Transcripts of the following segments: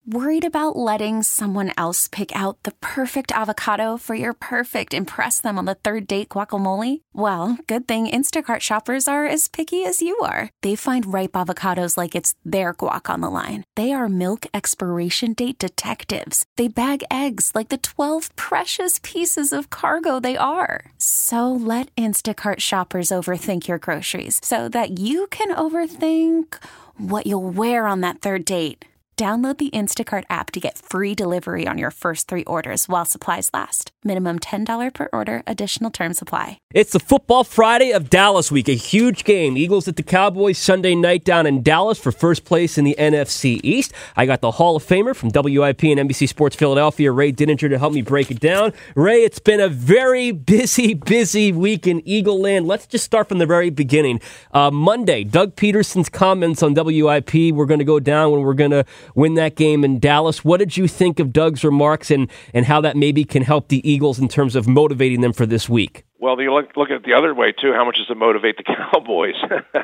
Worried about letting someone else pick out the perfect avocado for your perfect impress them on the third date guacamole? Well, good thing Instacart shoppers are as picky as you are. They find ripe avocados like it's their guac on the line. They are milk expiration date detectives. They bag eggs like the 12 precious pieces of cargo they are. So let Instacart shoppers overthink your groceries so that you can overthink what you'll wear on that third date. Download the Instacart app to get free delivery on your first 3 orders while supplies last. Minimum $10 per order. Additional terms apply. It's the Football Friday of Dallas week, a huge game. Eagles at the Cowboys Sunday night down in Dallas for first place in the NFC East. I got the Hall of Famer from WIP and NBC Sports Philadelphia, Ray Dininger, to help me break it down. Ray, it's been a very busy week in Eagle Land. Let's just start from the very beginning. Monday, Doug Peterson's comments on WIP. We're going to go down when we're going to win that game in Dallas. What did you think of Doug's remarks and how that maybe can help the Eagles in terms of motivating them for this week? Well, you look at it the other way, too. How much does it motivate the Cowboys?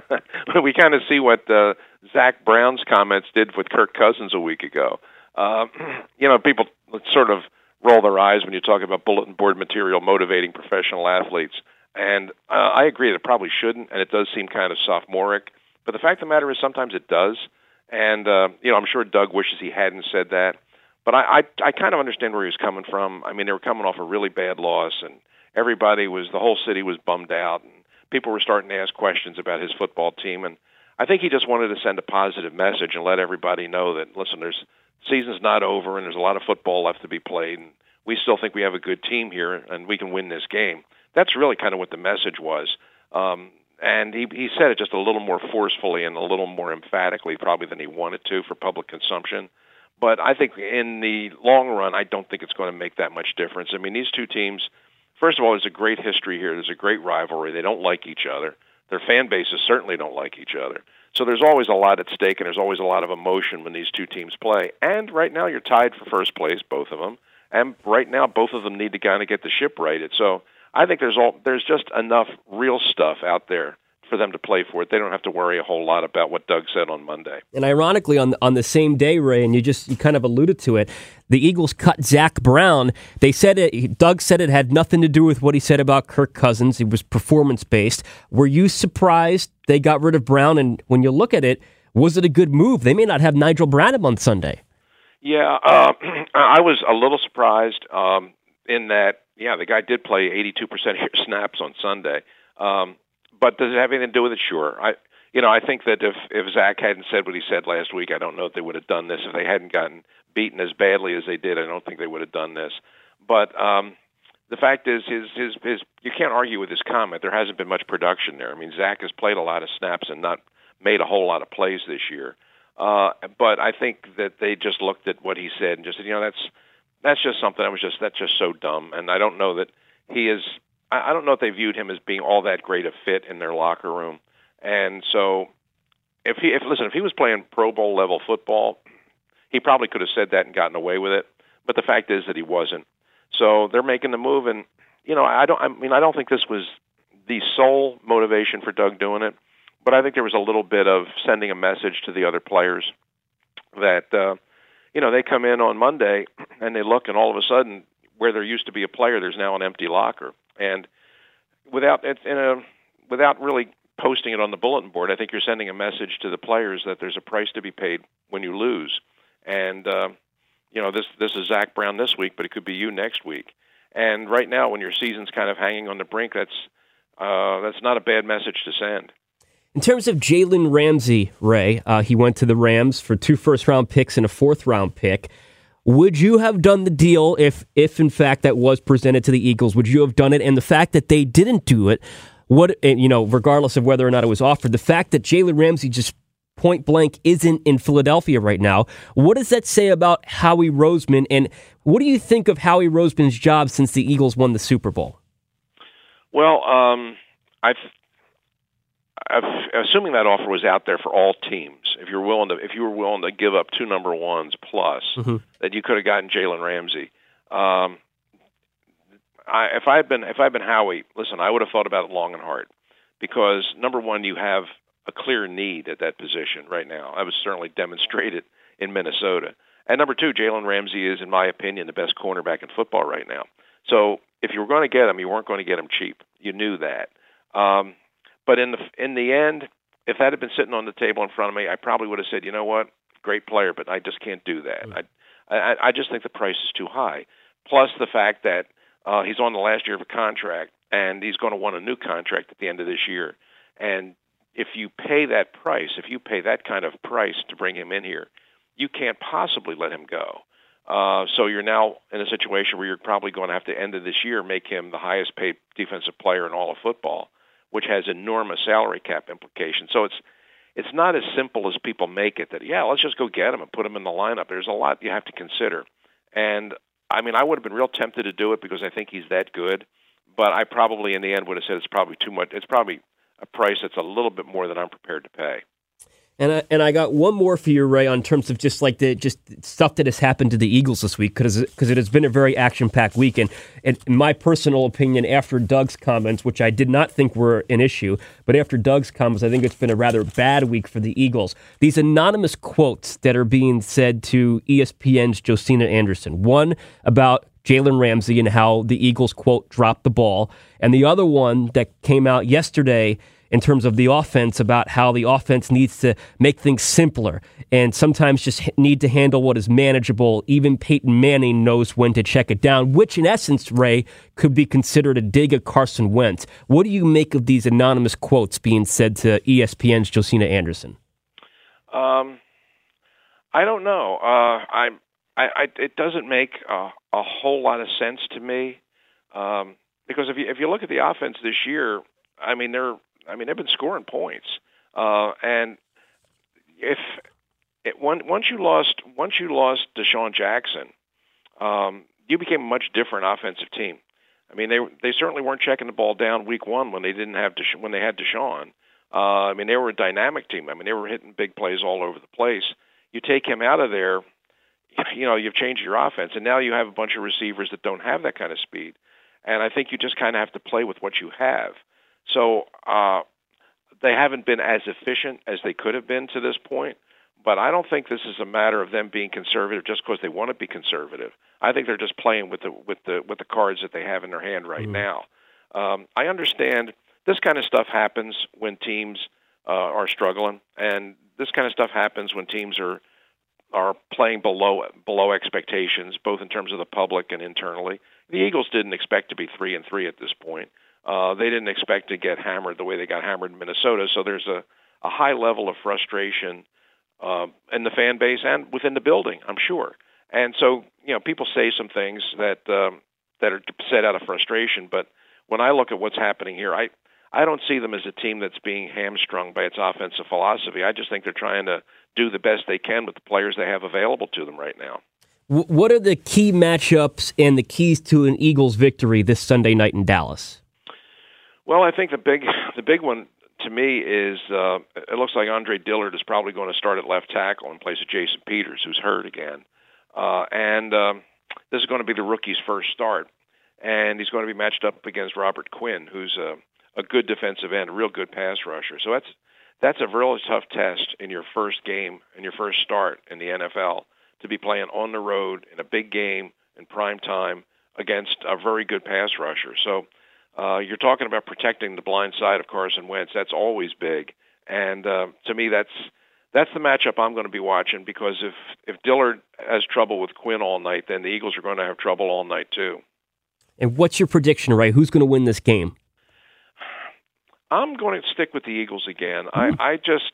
We kind of see what Zach Brown's comments did with Kirk Cousins a week ago. People sort of roll their eyes when you talk about bulletin board material motivating professional athletes. And I agree that it probably shouldn't, and it does seem kind of sophomoric. But the fact of the matter is sometimes it does. And, I'm sure Doug wishes he hadn't said that. But I kind of understand where he was coming from. I mean, they were coming off a really bad loss, and the whole city was bummed out, and people were starting to ask questions about his football team. And I think he just wanted to send a positive message and let everybody know that, listen, the season's not over, and there's a lot of football left to be played, and we still think we have a good team here, and we can win this game. That's really kind of what the message was. And he said it just a little more forcefully and a little more emphatically probably than he wanted to for public consumption. But I think in the long run, I don't think it's going to make that much difference. I mean, these two teams, first of all, there's a great history here. There's a great rivalry. They don't like each other. Their fan bases certainly don't like each other. So there's always a lot at stake, and there's always a lot of emotion when these two teams play. And right now you're tied for first place, both of them. And right now both of them need to kind of get the ship righted. So I think there's just enough real stuff out there for them to play for it. They don't have to worry a whole lot about what Doug said on Monday. And ironically, on the same day, Ray, and you kind of alluded to it, the Eagles cut Zach Brown. They said Doug said it had nothing to do with what he said about Kirk Cousins. It was performance-based. Were you surprised they got rid of Brown? And when you look at it, was it a good move? They may not have Nigel Bradham on Sunday. Yeah, I was a little surprised in that, the guy did play 82% of your snaps on Sunday. But does it have anything to do with it? Sure. I think that if Zach hadn't said what he said last week, I don't know if they would have done this. If they hadn't gotten beaten as badly as they did, I don't think they would have done this. But the fact is, his you can't argue with his comment. There hasn't been much production there. I mean, Zach has played a lot of snaps and not made a whole lot of plays this year. But I think that they just looked at what he said and just said, that's just something that's just so dumb. And I don't know that he is. I don't know if they viewed him as being all that great a fit in their locker room. And so, if he was playing Pro Bowl level football, he probably could have said that and gotten away with it. But the fact is that he wasn't. So they're making the move, and I don't think this was the sole motivation for Doug doing it. But I think there was a little bit of sending a message to the other players that they come in on Monday and they look, and all of a sudden, where there used to be a player, there's now an empty locker. And without really posting it on the bulletin board, I think you're sending a message to the players that there's a price to be paid when you lose. And this is Zach Brown this week, but it could be you next week. And right now, when your season's kind of hanging on the brink, that's not a bad message to send. In terms of Jalen Ramsey, Ray, he went to the Rams for 2 first-round picks and a 4th-round pick. Would you have done the deal if in fact that was presented to the Eagles? Would you have done it? And the fact that they didn't do it, regardless of whether or not it was offered, the fact that Jalen Ramsey just point blank isn't in Philadelphia right now, what does that say about Howie Roseman? And what do you think of Howie Roseman's job since the Eagles won the Super Bowl? Well, assuming that offer was out there for all teams, if you were willing to give up 2 number 1s plus, that you could have gotten Jalen Ramsey. If I had been Howie, listen, I would have thought about it long and hard, because number one, you have a clear need at that position right now. I was certainly demonstrated in Minnesota, And number two, Jalen Ramsey is, in my opinion, the best cornerback in football right now. So if you were going to get him, you weren't going to get him cheap. You knew that. But in the end, if that had been sitting on the table in front of me, I probably would have said, you know what, great player, but I just can't do that. I just think the price is too high. Plus the fact that he's on the last year of a contract, and he's going to want a new contract at the end of this year. And if you pay that price, if you pay that kind of price to bring him in here, you can't possibly let him go. So you're now in a situation where you're probably going to have to end of this year make him the highest paid defensive player in all of football, which has enormous salary cap implications. So it's not as simple as people make it that, yeah, let's just go get him and put him in the lineup. There's a lot you have to consider. And, I mean, I would have been real tempted to do it because I think he's that good. But I probably, in the end, would have said it's probably too much. It's probably a price that's a little bit more than I'm prepared to pay. And I got one more for you, Ray, on terms of just stuff that has happened to the Eagles this week, because it has been a very action-packed week. And in my personal opinion, after Doug's comments, which I did not think were an issue, but after Doug's comments, I think it's been a rather bad week for the Eagles. These anonymous quotes that are being said to ESPN's Josina Anderson. One about Jalen Ramsey and how the Eagles, quote, dropped the ball. And the other one that came out yesterday in terms of the offense, about how the offense needs to make things simpler and sometimes just need to handle what is manageable. Even Peyton Manning knows when to check it down, which in essence, Ray, could be considered a dig at Carson Wentz. What do you make of these anonymous quotes being said to ESPN's Josina Anderson? I don't know. It doesn't make a whole lot of sense to me, because if you look at the offense this year, they've been scoring points, and once you lost Deshaun Jackson, you became a much different offensive team. I mean, they certainly weren't checking the ball down week one when they had Deshaun. They were a dynamic team. I mean, they were hitting big plays all over the place. You take him out of there, you've changed your offense, and now you have a bunch of receivers that don't have that kind of speed. And I think you just kind of have to play with what you have. So they haven't been as efficient as they could have been to this point, but I don't think this is a matter of them being conservative just because they want to be conservative. I think they're just playing with the cards that they have in their hand right now. I understand this kind of stuff happens when teams are struggling, and this kind of stuff happens when teams are playing below expectations, both in terms of the public and internally. The Eagles didn't expect to be 3-3 at this point. They didn't expect to get hammered the way they got hammered in Minnesota. So there's a high level of frustration in the fan base and within the building, I'm sure. And so, people say some things that are said out of frustration. But when I look at what's happening here, I don't see them as a team that's being hamstrung by its offensive philosophy. I just think they're trying to do the best they can with the players they have available to them right now. What are the key matchups and the keys to an Eagles victory this Sunday night in Dallas? Well, I think the big one to me is it looks like Andre Dillard is probably going to start at left tackle in place of Jason Peters, who's hurt again. And this is going to be the rookie's first start. And he's going to be matched up against Robert Quinn, who's a good defensive end, a real good pass rusher. So that's a really tough test in your first game, in your first start in the NFL, to be playing on the road in a big game in prime time against a very good pass rusher. So you're talking about protecting the blind side of Carson Wentz. That's always big. And to me, that's the matchup I'm going to be watching, because if Dillard has trouble with Quinn all night, then the Eagles are going to have trouble all night too. And what's your prediction, Ray? Who's going to win this game? I'm going to stick with the Eagles again. I just,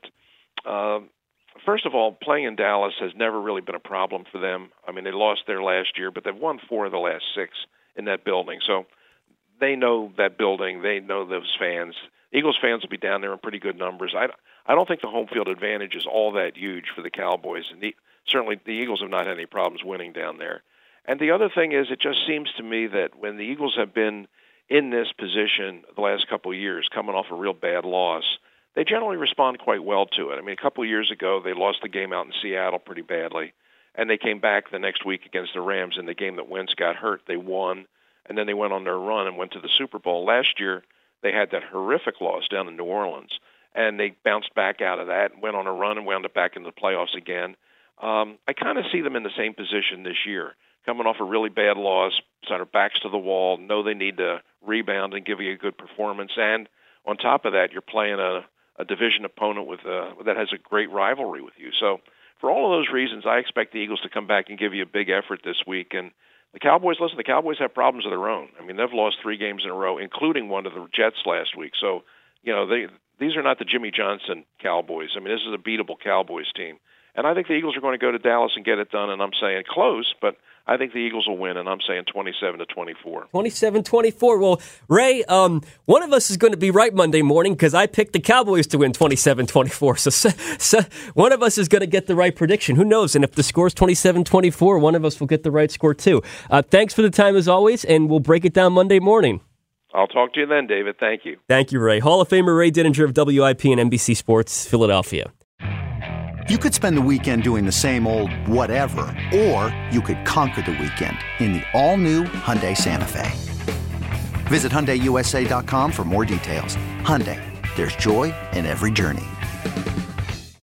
first of all, playing in Dallas has never really been a problem for them. I mean, they lost there last year, but they've won 4 of the last 6 in that building. So they know that building. They know those fans. Eagles fans will be down there in pretty good numbers. I don't think the home field advantage is all that huge for the Cowboys. And certainly the Eagles have not had any problems winning down there. And the other thing is, it just seems to me that when the Eagles have been in this position the last couple of years, coming off a real bad loss, they generally respond quite well to it. I mean, a couple of years ago, they lost the game out in Seattle pretty badly, and they came back the next week against the Rams in the game that Wentz got hurt. They won, and then they went on their run and went to the Super Bowl. Last year, they had that horrific loss down in New Orleans, and they bounced back out of that and went on a run and wound up back in the playoffs again. I kind of see them in the same position this year, coming off a really bad loss, sort of backs to the wall, know they need to rebound and give you a good performance. And on top of that, you're playing a division opponent that has a great rivalry with you. So for all of those reasons, I expect the Eagles to come back and give you a big effort this week. And the Cowboys have problems of their own. I mean, they've lost 3 games in a row, including one to the Jets last week. So, these are not the Jimmy Johnson Cowboys. I mean, this is a beatable Cowboys team. And I think the Eagles are going to go to Dallas and get it done, and I'm saying close, but I think the Eagles will win, and I'm saying 27-24. 27-24. Well, Ray, one of us is going to be right Monday morning because I picked the Cowboys to win 27-24. So one of us is going to get the right prediction. Who knows? And if the score's 27-24, one of us will get the right score too. Thanks for the time as always, and we'll break it down Monday morning. I'll talk to you then, David. Thank you. Thank you, Ray. Hall of Famer Ray Dininger of WIP and NBC Sports, Philadelphia. You could spend the weekend doing the same old whatever, or you could conquer the weekend in the all-new Hyundai Santa Fe. Visit HyundaiUSA.com for more details. Hyundai, there's joy in every journey.